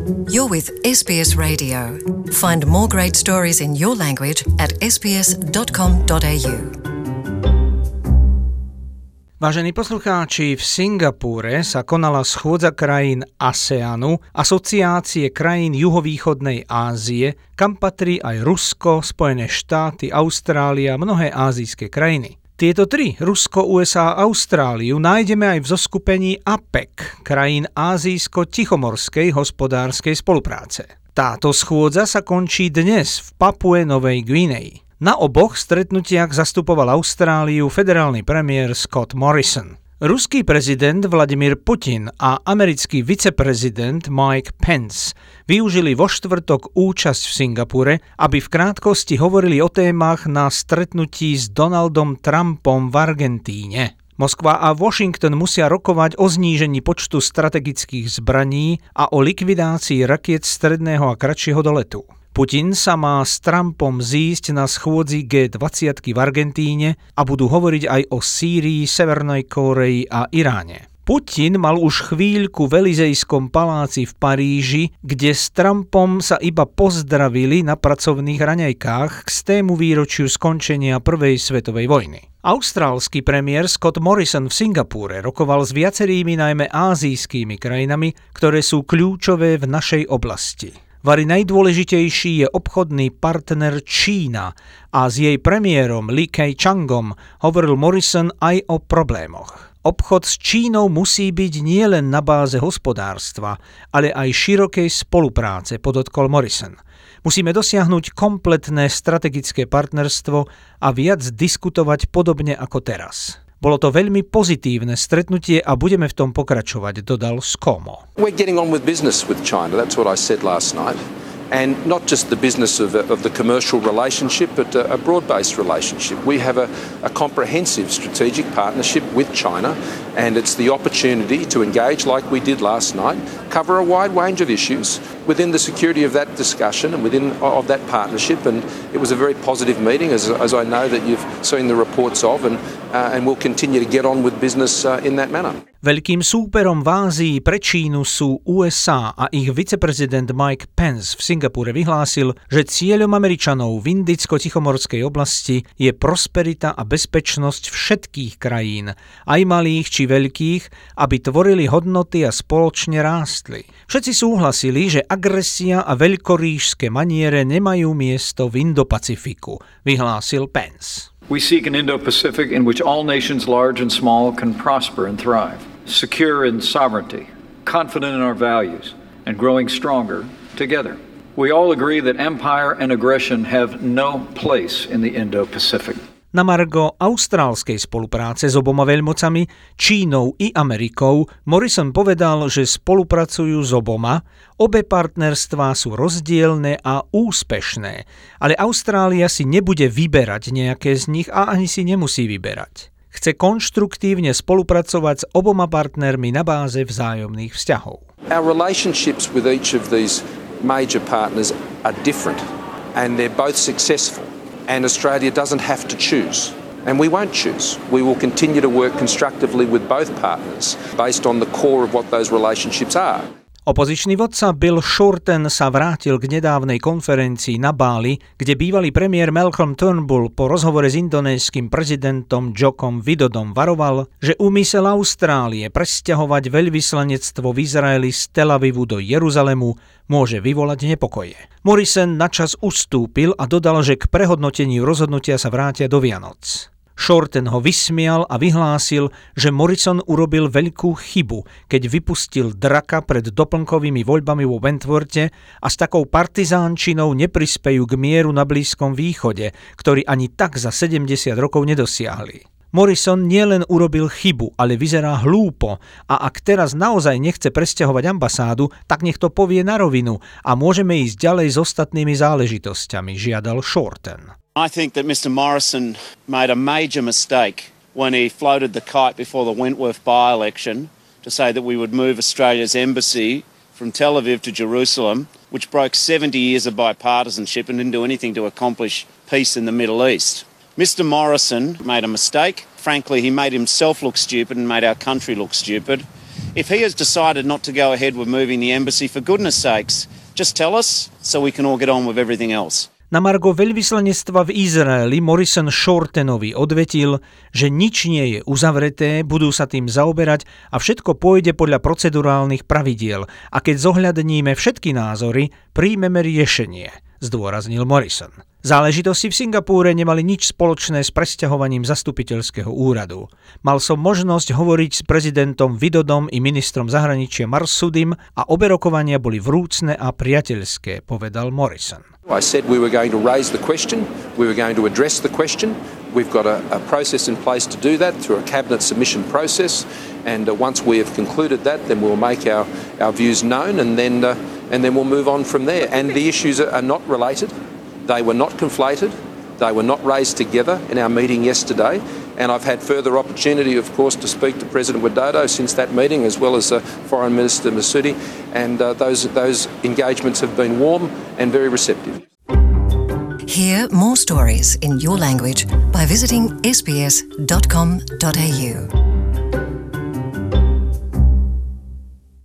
You're with SBS Radio. Find more great stories in your language at sbs.com.au. Vážení poslucháči, v Singapúre sa konala schôdza krajín ASEANu, Asociácie krajín juhovýchodnej Ázie, kam patrí aj Rusko, Spojené štáty, Austrália a mnohé ázijské krajiny. Tieto tri, Rusko, USA a Austráliu, nájdeme aj v zoskupení APEC, krajín Ázijsko-tichomorskej hospodárskej spolupráce. Táto schôdza sa končí dnes v Papue Novej Guinei. Na oboch stretnutiach zastupoval Austráliu federálny premiér Scott Morrison. Ruský prezident Vladimír Putin a americký viceprezident Mike Pence využili vo štvrtok účasť v Singapúre, aby v krátkosti hovorili o témach na stretnutí s Donaldom Trumpom v Argentíne. Moskva a Washington musia rokovať o znížení počtu strategických zbraní a o likvidácii rakiet stredného a kratšieho doletu. Putin sa má s Trumpom zísť na schôdzi G20 v Argentíne a budú hovoriť aj o Sýrii, Severnej Kórei a Iráne. Putin mal už chvíľku v Elizejskom paláci v Paríži, kde s Trumpom sa iba pozdravili na pracovných raňajkách k 100. výročiu skončenia Prvej svetovej vojny. Austrálsky premiér Scott Morrison v Singapúre rokoval s viacerými najmä ázijskými krajinami, ktoré sú kľúčové v našej oblasti. Vari najdôležitejší je obchodný partner Čína a s jej premiérom Li Keqiangom hovoril Morrison aj o problémoch. Obchod s Čínou musí byť nielen na báze hospodárstva, ale aj širokej spolupráce, podotkol Morrison. Musíme dosiahnuť kompletné strategické partnerstvo a viac diskutovať podobne ako teraz. Bolo to veľmi pozitívne stretnutie a budeme v tom pokračovať, dodal ScoMo. We're getting on with business with China. That's what I said last night. And not just the business of the commercial relationship, but a broad-based relationship. We have a comprehensive strategic partnership with China, and it's the opportunity to engage like we did last night, cover a wide range of issues within the security of that discussion and within of that partnership. And it was a very positive meeting, as I know that you've seen the reports of, and we'll continue to get on with business in that manner. Veľkým súperom v Ázii pre Čínu sú USA a ich viceprezident Mike Pence v Singapúre vyhlásil, že cieľom Američanov v Indicko-Tichomorskej oblasti je prosperita a bezpečnosť všetkých krajín, aj malých či veľkých, aby tvorili hodnoty a spoločne rástli. Všetci súhlasili, že agresia a veľkoríšske maniere nemajú miesto v Indo-Pacifiku, vyhlásil Pence. We seek an Indo-Pacific in which all nations large and small can prosper and thrive, secure in sovereignty, confident in our values, and growing stronger together. We all agree that empire and aggression have no place in the Indo-Pacific. Na margo austrálskej spolupráce s oboma veľmocami, Čínou i Amerikou, Morrison povedal, že spolupracujú s oboma, obe partnerstvá sú rozdielne a úspešné, ale Austrália si nebude vyberať nejaké z nich a ani si nemusí vyberať. Chce konštruktívne spolupracovať s oboma partnermi na báze vzájomných vzťahov. Our relationships with each of these major partners are different, and they're both successful. And Australia doesn't have to choose. And we won't choose. We will continue to work constructively with both partners based on the core of what those relationships are. Opozičný vodca Bill Shorten sa vrátil k nedávnej konferencii na Bali, kde bývalý premiér Malcolm Turnbull po rozhovore s indonéskym prezidentom Jokom Widodom varoval, že úmysel Austrálie presťahovať veľvyslanectvo v Izraeli z Tel Avivu do Jeruzalemu môže vyvolať nepokoje. Morrison načas ustúpil a dodal, že k prehodnoteniu rozhodnutia sa vrátia do Vianoc. Shorten ho vysmial a vyhlásil, že Morrison urobil veľkú chybu, keď vypustil draka pred doplnkovými voľbami vo Wentworthe a s takou partizánčinou neprispejú k mieru na Blízkom východe, ktorý ani tak za 70 rokov nedosiahli. Morrison nielen urobil chybu, ale vyzerá hlúpo a ak teraz naozaj nechce presťahovať ambasádu, tak nech to povie na rovinu a môžeme ísť ďalej s ostatnými záležitosťami, žiadal Shorten. I think that Mr. Morrison made a major mistake when he floated the kite before the Wentworth by-election to say that we would move Australia's embassy from Tel Aviv to Jerusalem, which broke 70 years of bipartisanship and didn't do anything to accomplish peace in the Middle East. Mr. Morrison made a mistake. Frankly, he made himself look stupid and made our country look stupid If he has decided not to go ahead with moving the embassy, for goodness sakes, just tell us so we can all get on with everything else. Na margo veľvyslanectva v Izraeli Morrison Shortenovi odvetil, že nič nie je uzavreté, budú sa tým zaoberať a všetko pôjde podľa procedurálnych pravidiel a keď zohľadníme všetky názory, príjmeme riešenie, zdôraznil Morrison. Záležitosti v Singapúre nemali nič spoločné s presťahovaním zastupiteľského úradu. Mal som možnosť hovoriť s prezidentom Widodom i ministrom zahraničia Marsudim a obe rokovania boli vrúcne a priateľské, povedal Morrison. I said we were going to raise the question, we were going to address the question. We've got a process in place to do that through a cabinet submission process, and once we have concluded that, then we'll make our views known, and then we'll move on from there. And the issues are not related. They were not conflated. They were not raised together in our meeting yesterday. And I've had further opportunity, of course, to speak to President Widodo since that meeting, as well as Foreign Minister Masudi. And those engagements have been warm and very receptive. Hear more stories in your language by visiting sbs.com.au.